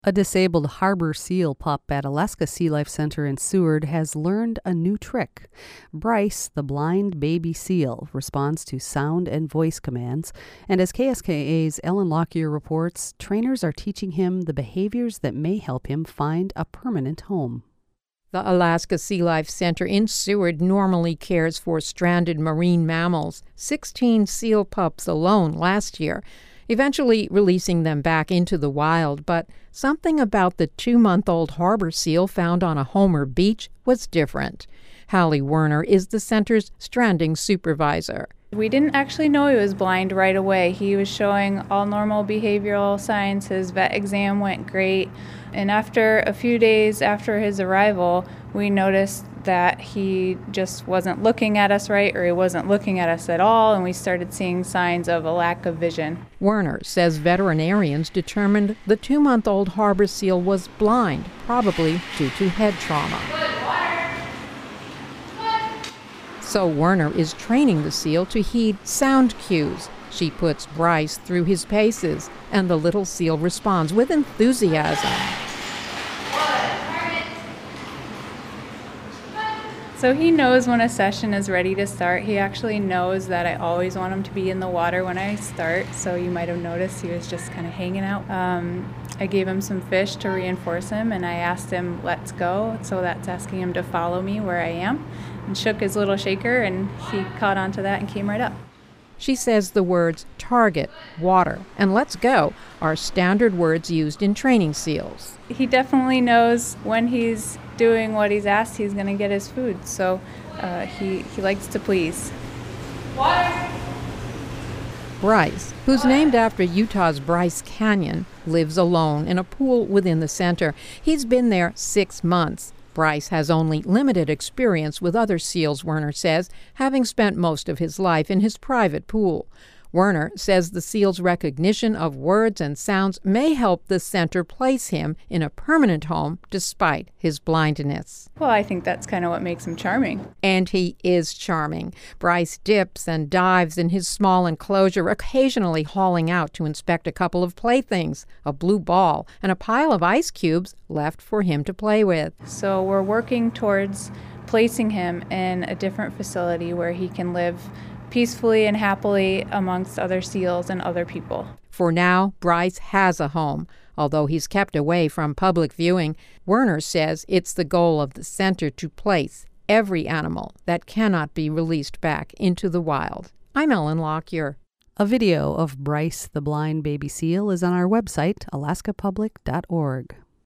A disabled harbor seal pup at Alaska Sea Life Center in Seward has learned a new trick. Bryce, the blind baby seal, responds to sound and voice commands, and as KSKA's Ellen Lockyer reports, trainers are teaching him the behaviors that may help him find a permanent home. The Alaska Sea Life Center in Seward normally cares for stranded marine mammals, 16 seal pups alone last year, eventually releasing them back into the wild. But something about the 2-month-old harbor seal found on a Homer beach was different. Hallie Werner is the center's stranding supervisor. We didn't actually know he was blind right away. He was showing all normal behavioral signs. His vet exam went great. And after a few days after his arrival, we noticed that he just wasn't looking at us right, or he wasn't looking at us at all, and we started seeing signs of a lack of vision. Werner says veterinarians determined the 2-month-old harbor seal was blind, probably due to head trauma. So Werner is training the seal to heed sound cues. She puts Bryce through his paces, and the little seal responds with enthusiasm. So he knows when a session is ready to start. He actually knows that I always want him to be in the water when I start, so you might have noticed he was just kind of hanging out. I gave him some fish to reinforce him, and I asked him, "Let's go," so that's asking him to follow me where I am, and shook his little shaker, and he caught onto that and came right up. She says the words target, water, and let's go are standard words used in training seals. He definitely knows when he's doing what he's asked, he's going to get his food, so he likes to please. Water! Bryce, who's named after Utah's Bryce Canyon, lives alone in a pool within the center. He's been there 6 months. Bryce has only limited experience with other seals, Werner says, having spent most of his life in his private pool. Werner says the seal's recognition of words and sounds may help the center place him in a permanent home despite his blindness. Well, I think that's kind of what makes him charming. And he is charming. Bryce dips and dives in his small enclosure, occasionally hauling out to inspect a couple of playthings, a blue ball, and a pile of ice cubes left for him to play with. So we're working towards placing him in a different facility where he can live peacefully and happily amongst other seals and other people. For now, Bryce has a home. Although he's kept away from public viewing, Werner says it's the goal of the center to place every animal that cannot be released back into the wild. I'm Ellen Lockyer. A video of Bryce the blind baby seal is on our website, alaskapublic.org.